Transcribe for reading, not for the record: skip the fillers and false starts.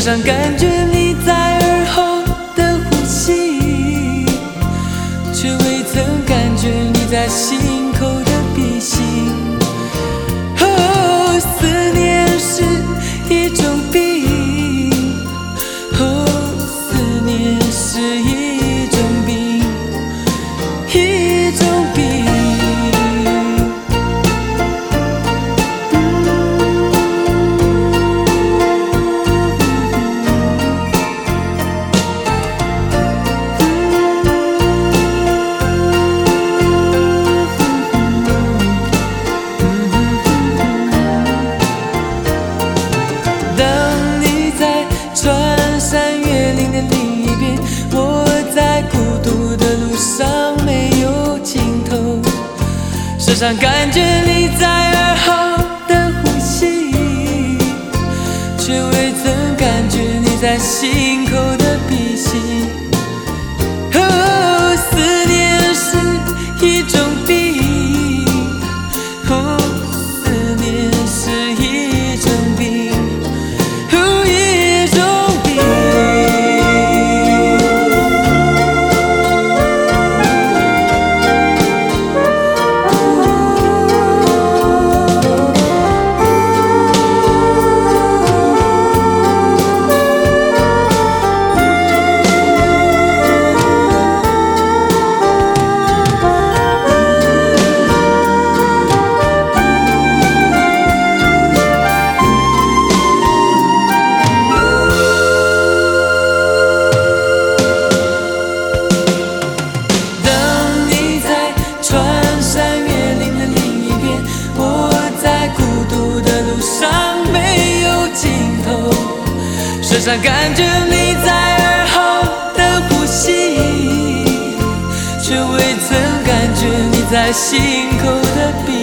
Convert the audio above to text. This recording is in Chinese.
上感觉你在耳后的呼吸，却未曾感觉你在心口的鼻息。哦，思念是一种病，哦，思念是一种病，一种病。时常感觉你在耳后的呼吸，却未曾感觉你在心口的鼻息。哦，思念是一种病，哦，思念是一种病，哦，一种病。时常感觉你在耳后的呼吸，却未曾感觉你在心口的鼻息。